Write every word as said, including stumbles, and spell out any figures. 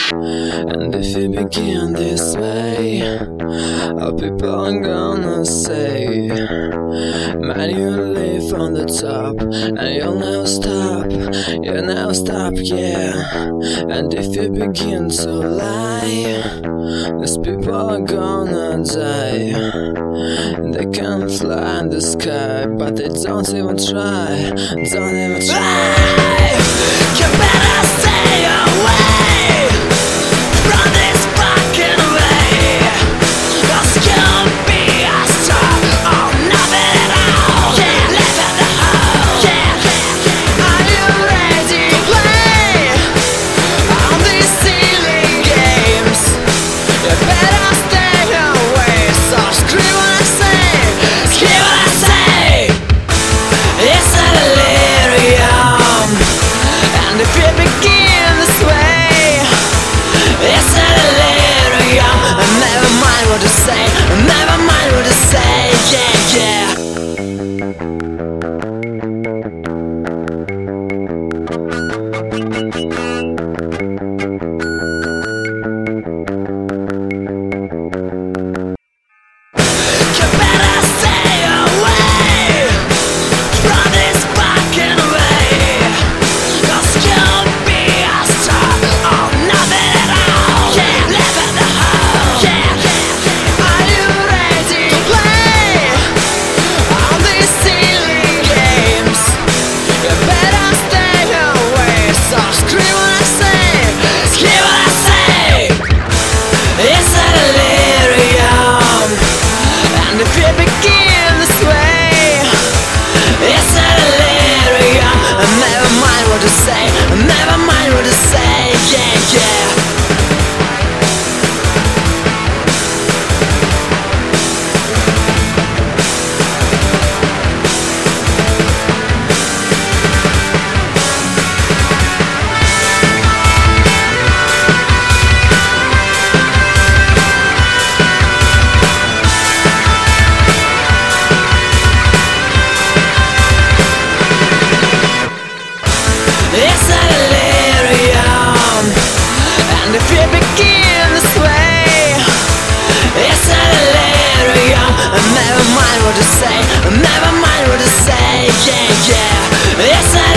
And if you begin this way, all people are gonna say, man, you live on the top, and you'll never stop, you'll never stop, yeah. And if you begin to lie, these people are gonna die. They can fly in the sky, but they don't even try, don't even try. You better stay away from this fucking way, 'cause you'll be a star or nothing at all. Yeah, live in the hole. Yeah, are you ready to play on these silly games? You better stay away, so scream what I say, scream what I say. It's a delirium, and if you begin this way, it's a delirium. And never mind what to say, never mind what to say, yeah, yeah. You better stay away from this fucking way, 'cause you'll be a star or nothing at all. Yeah, live in the hole. Yeah, are you ready to play on these silly games? You better stay away, so scream what I say, scream what I say. It's a delirium, and if you begin this way, it's a delirium. And never mind what to say, never mind what to say, yeah, yeah. It's a delirium, and if you begin this way, it's a delirium. And never mind what to say, never mind what to say, yeah, yeah. It's a